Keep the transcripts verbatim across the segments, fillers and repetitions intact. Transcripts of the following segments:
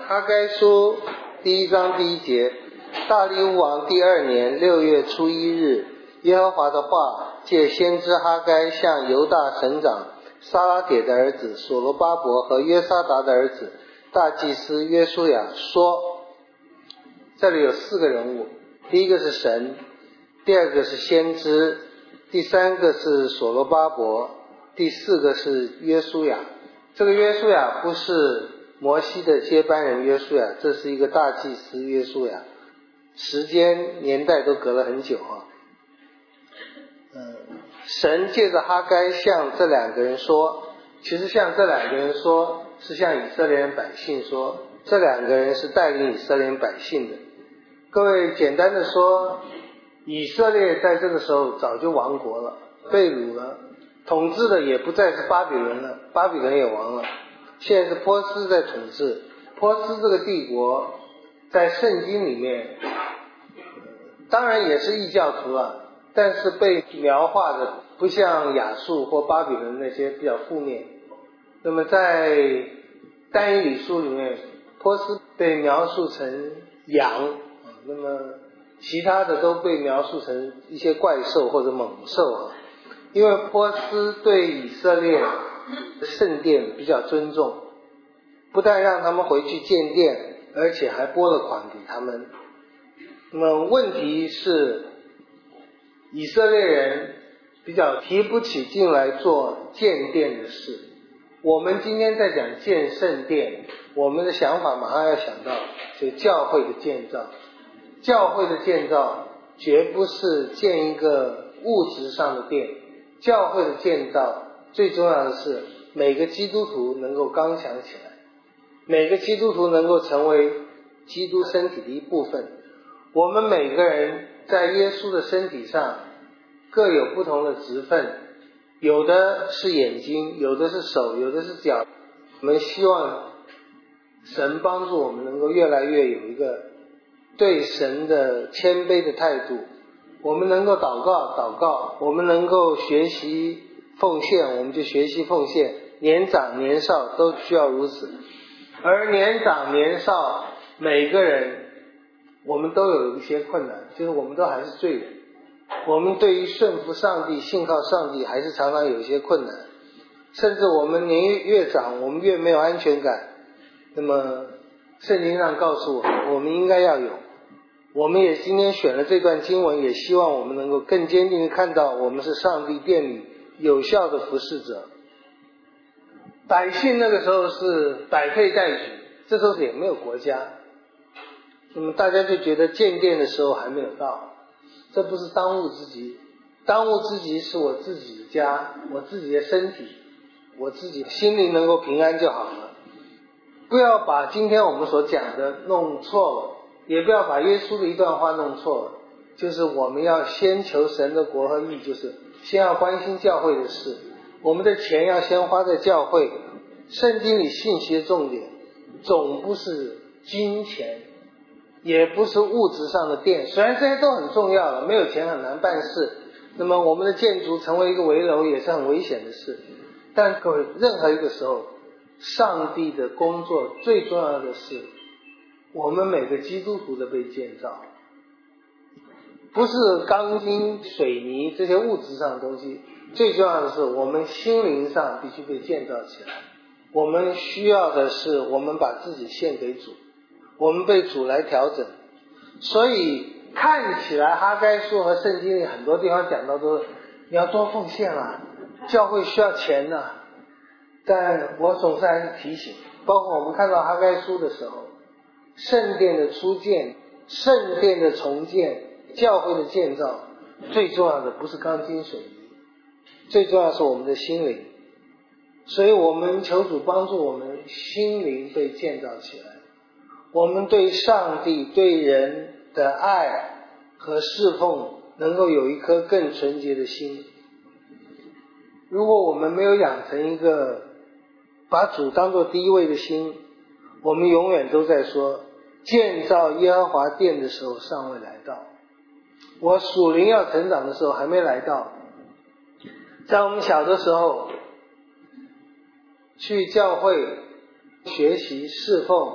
哈该书第一章第一节，大利乌王第二年六月初一日，耶和华的话借先知哈该向犹大省长撒拉铁的儿子所罗巴伯和约沙达的儿子大祭司约书亚说。这里有四个人物，第一个是神，第二个是先知，第三个是所罗巴伯，第四个是约书亚。这个约书亚不是摩西的接班人约书亚，这是一个大祭司约书亚，时间年代都隔了很久啊。嗯，神借着哈该向这两个人说，其实向这两个人说是向以色列人百姓说，这两个人是带领以色列人百姓的。各位简单的说，以色列在这个时候早就亡国了，被掳了，统治的也不再是巴比伦了，巴比伦也亡了，现在是波斯在统治。波斯这个帝国在圣经里面当然也是异教徒啊，但是被描画的不像亚述或巴比伦那些比较负面。那么在但以理书里面，波斯被描述成羊，那么其他的都被描述成一些怪兽或者猛兽啊。因为波斯对以色列圣殿比较尊重，不但让他们回去建殿，而且还拨了款给他们。那么问题是以色列人比较提不起劲来做建殿的事。我们今天在讲建圣殿，我们的想法马上要想到就教会的建造。教会的建造绝不是建一个物质上的殿，教会的建造最重要的是每个基督徒能够刚强起来，每个基督徒能够成为基督身体的一部分。我们每个人在耶稣的身体上各有不同的职分，有的是眼睛，有的是手，有的是脚。我们希望神帮助我们能够越来越有一个对神的谦卑的态度，我们能够祷告祷告，我们能够学习奉献，我们就学习奉献，年长年少都需要如此。而年长年少每个人我们都有一些困难，就是我们都还是罪人，我们对于顺服上帝信靠上帝还是常常有一些困难，甚至我们年越越长我们越没有安全感。那么圣经上告诉我们，我们应该要有。我们也今天选了这段经文，也希望我们能够更坚定地看到我们是上帝殿里有效的服侍者。百姓那个时候是百废待举，这时候也没有国家，那么大家就觉得建殿的时候还没有到，这不是当务之急。当务之急是我自己的家，我自己的身体，我自己心灵能够平安就好了。不要把今天我们所讲的弄错了，也不要把耶稣的一段话弄错了，就是我们要先求神的国和义，就是先要关心教会的事，我们的钱要先花在教会。圣经里信息的重点总不是金钱，也不是物质上的殿，虽然这些都很重要了，没有钱很难办事，那么我们的建筑成为一个围楼也是很危险的事。但各位，任何一个时候上帝的工作最重要的是我们每个基督徒的被建造，不是钢筋水泥这些物质上的东西，最重要的是我们心灵上必须被建造起来。我们需要的是我们把自己献给主，我们被主来调整。所以看起来哈该书和圣经里很多地方讲到都是你要多奉献啊，教会需要钱啊，但我总是还是提醒，包括我们看到哈该书的时候，圣殿的初建，圣殿的重建，教会的建造，最重要的不是钢筋水泥，最重要的是我们的心灵。所以我们求主帮助我们心灵被建造起来，我们对上帝对人的爱和侍奉能够有一颗更纯洁的心。如果我们没有养成一个把主当作第一位的心，我们永远都在说建造耶和华殿的时候尚未来到，我属灵要成长的时候还没来到。在我们小的时候去教会学习侍奉，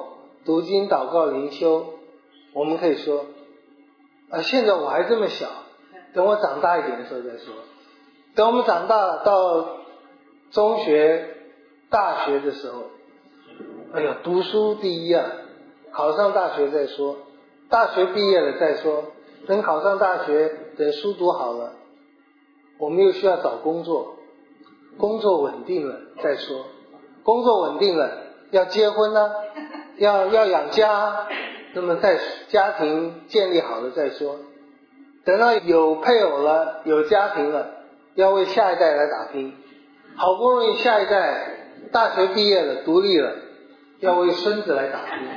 读经、祷告、灵修，我们可以说啊，现在我还这么小，等我长大一点的时候再说。等我们长大了，到中学、大学的时候，哎呀，读书第一啊，考上大学再说，大学毕业了再说，等考上大学，等书读好了，我们又需要找工作，工作稳定了再说，工作稳定了要结婚啊，要要养家，那么在家庭建立好了再说，等到有配偶了，有家庭了，要为下一代来打拼，好不容易下一代大学毕业了，独立了，要为孙子来打拼。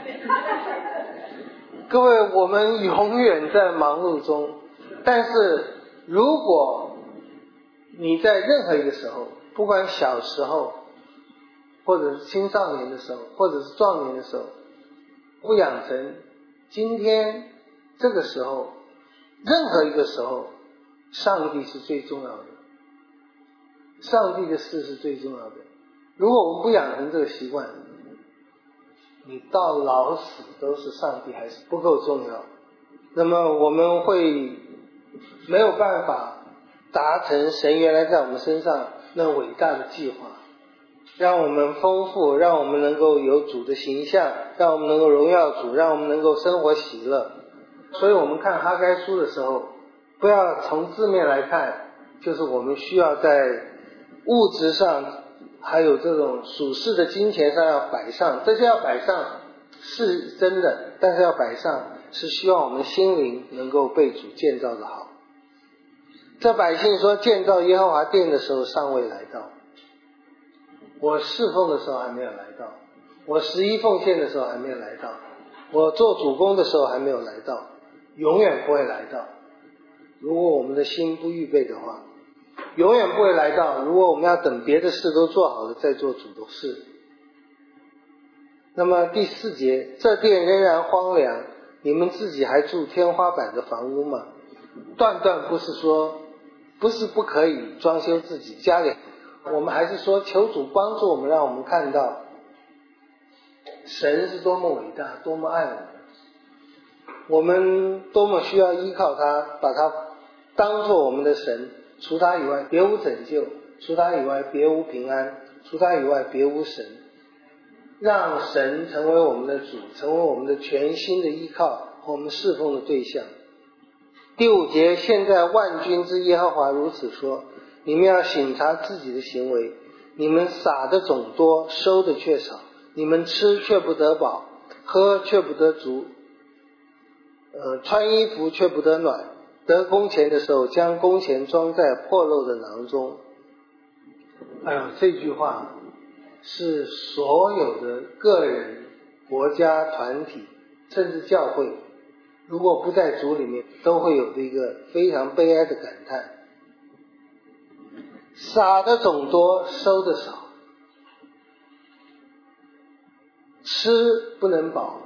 各位，我们永远在忙碌中，但是如果你在任何一个时候，不管小时候或者是青少年的时候，或者是壮年的时候，不养成今天这个时候，任何一个时候，上帝是最重要的，上帝的事是最重要的。如果我们不养成这个习惯，你到老死都是上帝还是不够重要，那么我们会没有办法达成神原来在我们身上那伟大的计划，让我们丰富，让我们能够有主的形象，让我们能够荣耀主，让我们能够生活喜乐。所以我们看哈该书的时候，不要从字面来看，就是我们需要在物质上还有这种属世的金钱上要摆上，这些要摆上是真的，但是要摆上是希望我们心灵能够被主建造的好。这百姓说建造耶和华殿的时候尚未来到，我侍奉的时候还没有来到，我十一奉献的时候还没有来到，我做主工的时候还没有来到，永远不会来到。如果我们的心不预备的话，永远不会来到。如果我们要等别的事都做好了再做主的事。那么第四节，这殿仍然荒凉，你们自己还住天花板的房屋吗？断断不是说不是不可以装修自己家里，我们还是说求主帮助我们，让我们看到神是多么伟大，多么爱我们，我们多么需要依靠他，把他当作我们的神，除他以外别无拯救，除他以外别无平安，除他以外别无神。让神成为我们的主，成为我们的全新的依靠和我们侍奉的对象。第五节，现在万军之耶和华如此说，你们要省察自己的行为，你们撒的种多，收的却少，你们吃却不得饱，喝却不得足，呃，穿衣服却不得暖，得工钱的时候将工钱装在破漏的囊中。哎呦，这句话是所有的个人、国家、团体甚至教会，如果不在主里面都会有的一个非常悲哀的感叹。撒的种多，收的少，吃不能饱，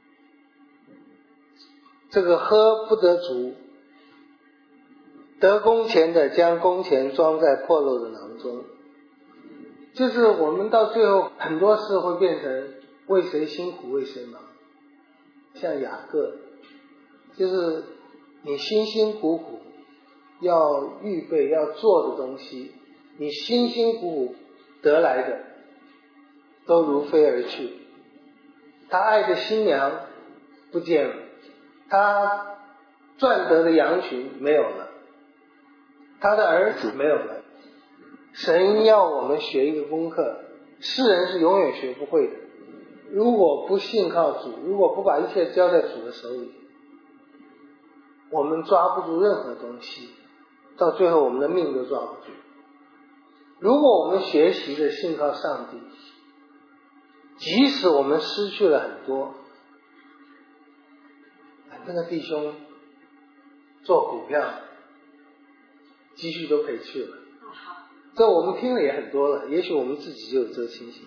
这个喝不得足，得工钱的将工钱装在破漏的囊中。就是我们到最后很多事会变成为谁辛苦为谁忙，像雅各，就是你辛辛苦苦要预备要做的东西，你辛辛苦苦得来的都如飞而去。他爱的新娘不见了，他赚得的羊群没有了，他的儿子没有了。神要我们学一个功课，世人是永远学不会的。如果不信靠主，如果不把一切交在主的手里，我们抓不住任何东西，到最后我们的命都抓不住。如果我们学习的信靠上帝，即使我们失去了很多，那个弟兄做股票积蓄都赔去了，这我们听了也很多了，也许我们自己就有这个情形。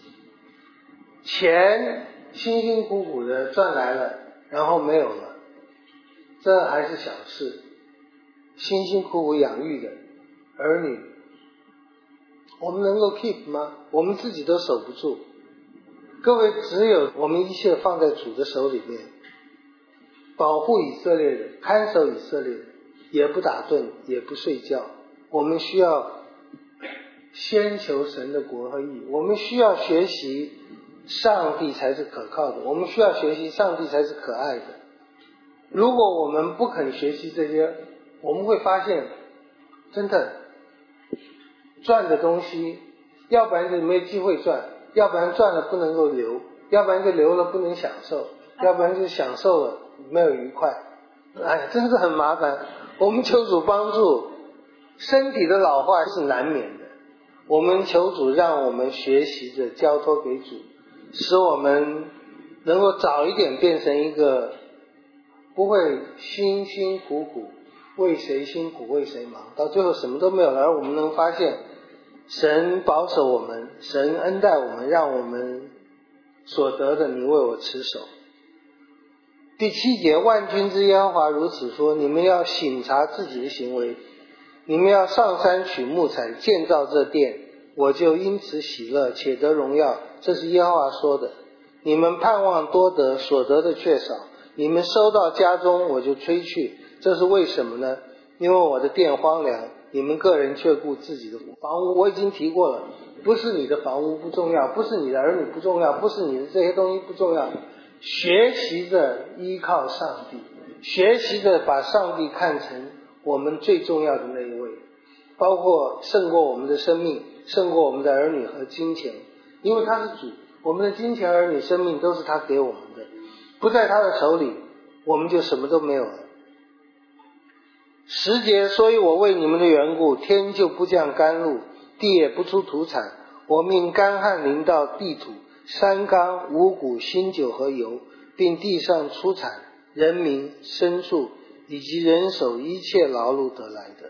钱辛辛苦苦的赚来了，然后没有了，这还是小事。辛辛苦苦养育的儿女，我们能够 keep 吗？我们自己都守不住， 各位，只有我们一切放在主的手里面，保护以色列人，看守以色列人，也不打盹，也不睡觉。我们需要先求神的国和义，我们需要学习上帝才是可靠的，我们需要学习上帝才是可爱的。如果我们不肯学习这些，我们会发现真的赚的东西，要不然就没机会赚，要不然赚了不能够留，要不然就留了不能享受，要不然就享受了没有愉快。哎，真是很麻烦。我们求主帮助，身体的老化是难免的，我们求主让我们学习着交托给主，使我们能够早一点变成一个不会辛辛苦苦为谁辛苦为谁忙，到最后什么都没有了，而我们能发现神保守我们，神恩待我们，让我们所得的你为我持守。第七节，万军之耶和华如此说，你们要省察自己的行为，你们要上山取木材建造这殿，我就因此喜乐且得荣耀，这是耶和华说的。你们盼望多得，所得的却少，你们收到家中我就吹去，这是为什么呢？因为我的殿荒凉，你们个人却顾自己的房屋。我已经提过了，不是你的房屋不重要，不是你的儿女不重要，不是你的这些东西不重要，学习着依靠上帝，学习着把上帝看成我们最重要的那一位，包括胜过我们的生命，胜过我们的儿女和金钱，因为他是主，我们的金钱儿女生命都是他给我们的，不在他的手里我们就什么都没有了。十节，所以我为你们的缘故，天就不降甘露，地也不出土产，我命干旱临到地土，山冈、五谷、新酒和油，并地上出产人民、牲畜以及人手一切劳碌得来的。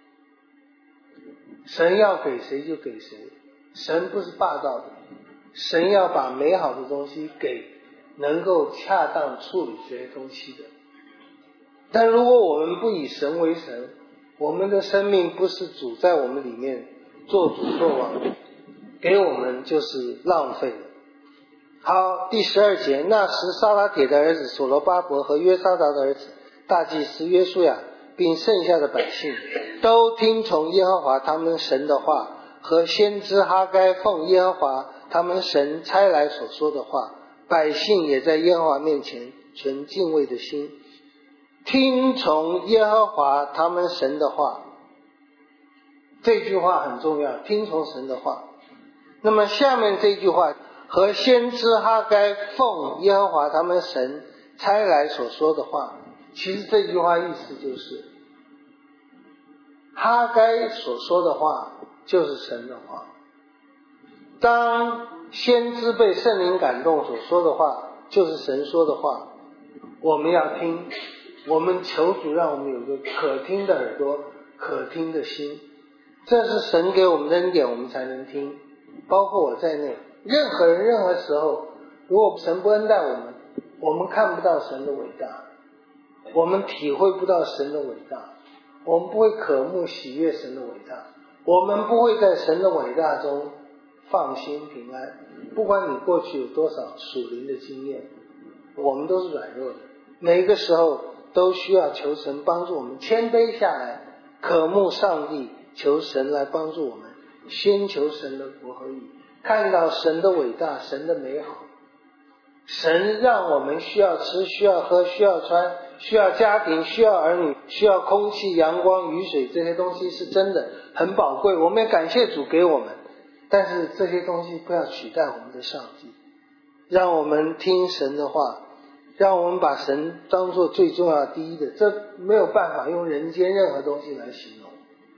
神要给谁就给谁，神不是霸道的，神要把美好的东西给能够恰当处理这些东西的。但如果我们不以神为神，我们的生命不是主在我们里面做主做王，给我们就是浪费了。好，第十二节，那时撒拉铁的儿子所罗巴伯和约沙达的儿子大祭司约书亚并剩下的百姓都听从耶和华他们神的话，和先知哈该奉耶和华他们神差来所说的话，百姓也在耶和华面前存敬畏的心，听从耶和华他们神的话。这句话很重要，听从神的话。那么下面这句话，和先知哈该奉耶和华他们神差来所说的话，其实这句话意思就是哈该所说的话就是神的话。当先知被圣灵感动所说的话就是神说的话，我们要听，我们求主让我们有个可听的耳朵，可听的心，这是神给我们的恩典，我们才能听，包括我在内。任何人任何时候，如果神不恩待我们，我们看不到神的伟大，我们体会不到神的伟大，我们不会渴慕喜悦神的伟大，我们不会在神的伟大中放心平安。不管你过去有多少属灵的经验，我们都是软弱的，每一个时候都需要求神帮助我们谦卑下来，渴慕上帝，求神来帮助我们，先求神的国和义，看到神的伟大，神的美好。神让我们需要吃，需要喝，需要穿，需要家庭，需要儿女，需要空气、阳光、雨水，这些东西是真的很宝贵，我们也感谢主给我们，但是这些东西不要取代我们的上帝。让我们听神的话，让我们把神当作最重要第一的，这没有办法用人间任何东西来形容。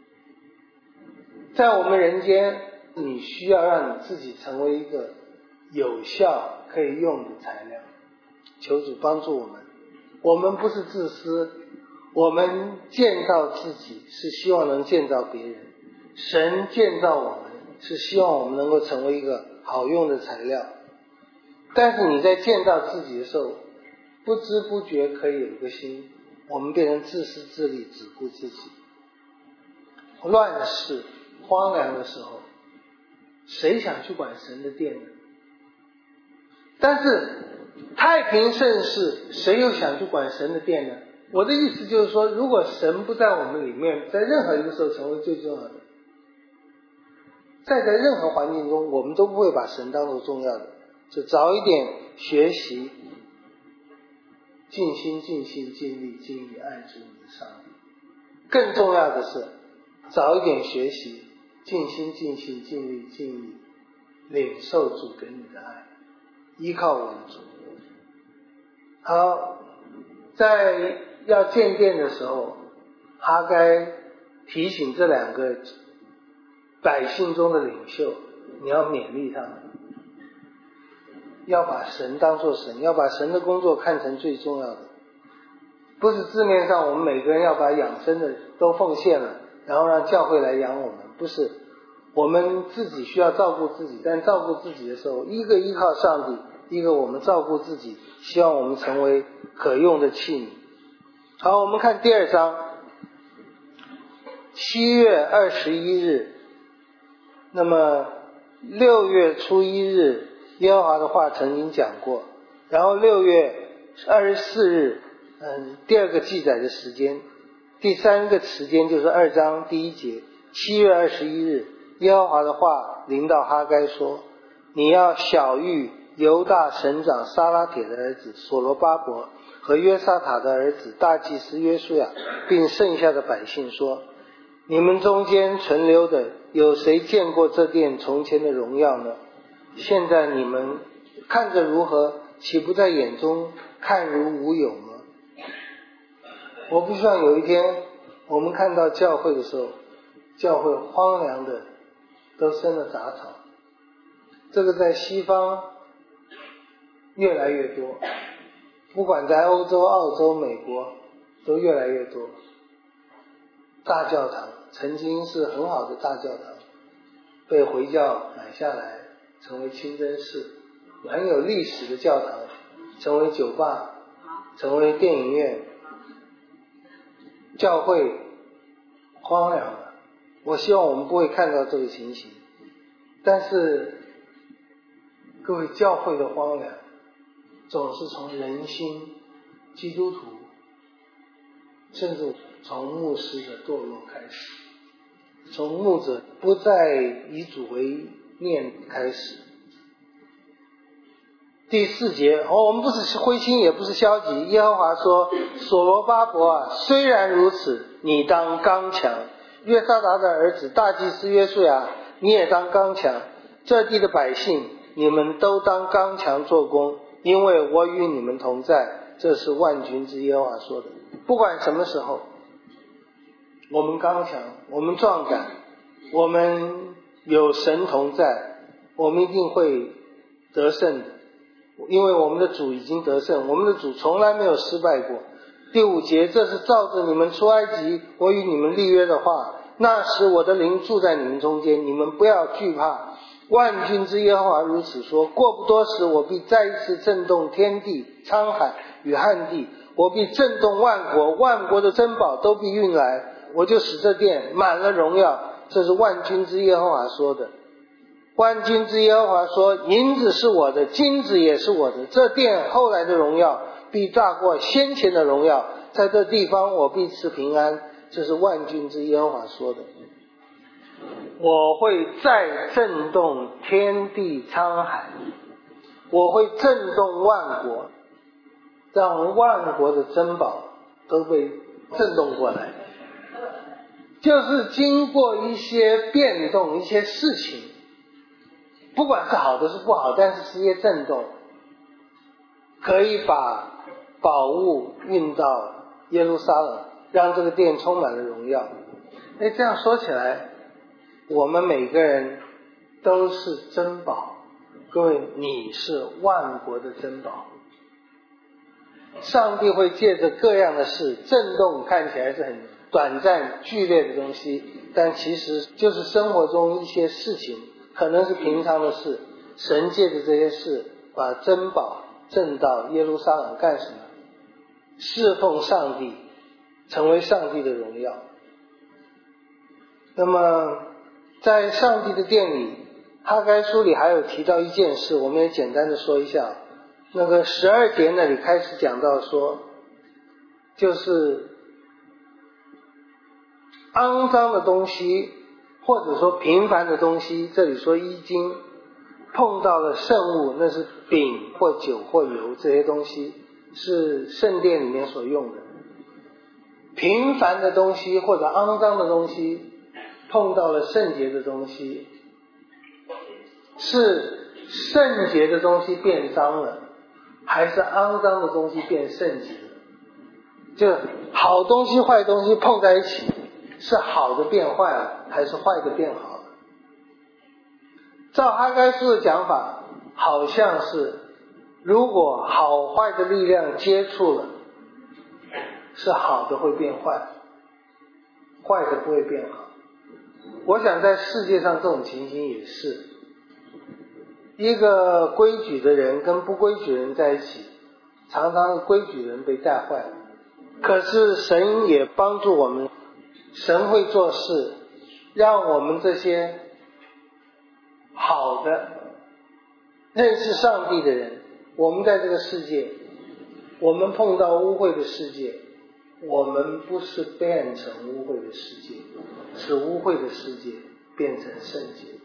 在我们人间，你需要让你自己成为一个有效可以用的材料。求主帮助我们，我们不是自私，我们建造自己是希望能建造别人，神建造我们是希望我们能够成为一个好用的材料。但是你在建造自己的时候，不知不觉可以有一个心，我们变成自私自利，只顾自己。乱世荒凉的时候，谁想去管神的殿呢？ 但是太平盛世，谁又想去管神的殿呢？我的意思就是说，如果神不在我们里面，在任何一个时候成为最重要的，再在任何环境中，我们都不会把神当作重要的，就早一点学习尽心尽心尽力尽力爱主你的上帝。更重要的是，早一点学习尽心尽心尽力尽力领受主给你的爱，依靠我们主。好，在要建殿的时候，哈该提醒这两个百姓中的领袖，你要勉励他们，要把神当作神，要把神的工作看成最重要的。不是字面上我们每个人要把养生的都奉献了，然后让教会来养我们，不是。我们自己需要照顾自己，但照顾自己的时候，一个依靠上帝，一个我们照顾自己，希望我们成为可用的器皿。好，我们看第二章，七月二十一日，那么六月初一日，耶和华的话曾经讲过，然后六月二十四日，嗯，第二个记载的时间，第三个时间就是二章第一节，七月二十一日，耶和华的话临到哈该说，你要晓谕犹大省长撒拉铁的儿子所罗巴伯和约沙塔的儿子大祭司约书亚，并剩下的百姓说，你们中间存留的有谁见过这殿从前的荣耀呢？现在你们看着如何，岂不在眼中看如无有吗？我不希望有一天我们看到教会的时候，教会荒凉的都生了杂草。这个在西方越来越多，不管在欧洲、澳洲、美国都越来越多。大教堂曾经是很好的大教堂，被回教买下来成为清真寺，很有历史的教堂成为酒吧，成为电影院，教会荒凉了。我希望我们不会看到这个情形，但是各位，教会的荒凉总是从人心、基督徒，甚至从牧师的堕落开始，从牧者不再以主为念开始。第四节，哦，我们不是灰心也不是消极，耶和华说，所罗巴伯啊，虽然如此，你当刚强，约沙达的儿子大祭司约书亚，你也当刚强，这地的百姓，你们都当刚强做工，因为我与你们同在，这是万军之耶和华说的。不管什么时候，我们刚强，我们壮胆，我们有神同在，我们一定会得胜的，因为我们的主已经得胜，我们的主从来没有失败过。第五节，这是照着你们出埃及我与你们立约的话，那时我的灵住在你们中间，你们不要惧怕。万军之耶和华如此说，过不多时，我必再一次震动天地沧海与旱地，我必震动万国，万国的珍宝都必运来，我就使这殿满了荣耀。这是万军之耶和华说的。万军之耶和华说，银子是我的，金子也是我的，这殿后来的荣耀必大过先前的荣耀，在这地方我必赐平安。这是万军之耶和华说的。我会再震动天地沧海，我会震动万国，让万国的珍宝都被震动过来。就是经过一些变动，一些事情，不管是好的是不好，但是是一些震动，可以把宝物运到耶路撒冷，让这个殿充满了荣耀。哎，这样说起来，我们每个人都是珍宝。各位，你是万国的珍宝。上帝会借着各样的事，震动看起来是很短暂剧烈的东西，但其实就是生活中一些事情，可能是平常的事，神借着这些事把珍宝震到耶路撒冷干什么？侍奉上帝，成为上帝的荣耀。那么在上帝的殿里，哈该书里还有提到一件事，我们也简单的说一下。 那个十二节那里开始讲到说，就是肮脏的东西或者说平凡的东西，这里说衣经碰到了圣物，那是饼或酒或油，这些东西是圣殿里面所用的。平凡的东西或者肮脏的东西碰到了圣洁的东西，是圣洁的东西变脏了，还是肮脏的东西变圣洁了？就好东西坏东西碰在一起，是好的变坏了，还是坏的变好了？照哈该书的讲法，好像是如果好坏的力量接触了，是好的会变坏，坏的不会变好。我想在世界上这种情形也是，一个规矩的人跟不规矩的人在一起，常常规矩的人被带坏了。可是神也帮助我们，神会做事，让我们这些好的认识上帝的人，我们在这个世界，我们碰到污秽的世界，我们不是变成污秽的世界，是污秽的世界变成圣洁。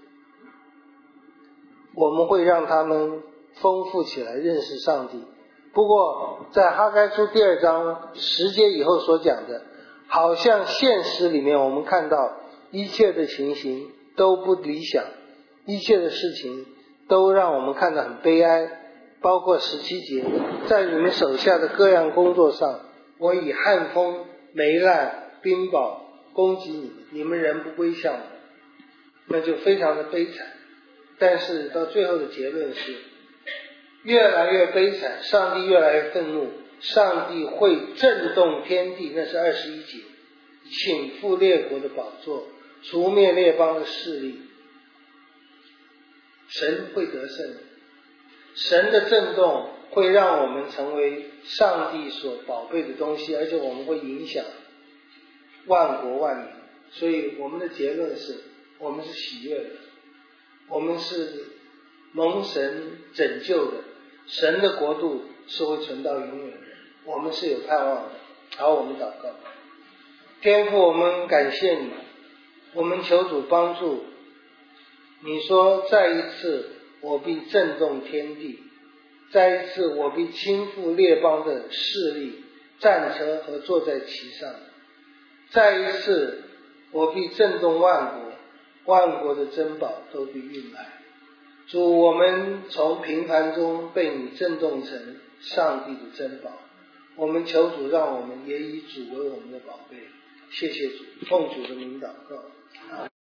我们会让他们丰富起来，认识上帝。不过在哈该书第二章十节以后所讲的，好像现实里面我们看到一切的情形都不理想，一切的事情都让我们看得很悲哀。包括十七节，在你们手下的各样工作上，我以旱风、霉烂、冰雹攻击你，你们仍不归向我，那就非常的悲惨。但是到最后的结论是越来越悲惨，上帝越来越愤怒，上帝会震动天地，那是二十一节，倾覆列国的宝座，除灭列邦的势力，神会得胜。神的震动会让我们成为上帝所宝贝的东西，而且我们会影响万国万民。所以我们的结论是，我们是喜悦的，我们是蒙神拯救的，神的国度是会存到永远的，我们是有盼望的。好，我们祷告。天父，我们感谢你，我们求主帮助。你说再一次我必震动天地，再一次我必倾覆列邦的势力、战车和坐在其上，再一次我必震动万国，万国的珍宝都必运来。主，我们从平凡中被你震动成上帝的珍宝，我们求主让我们也以主为我们的宝贝。谢谢主，奉主的名祷告。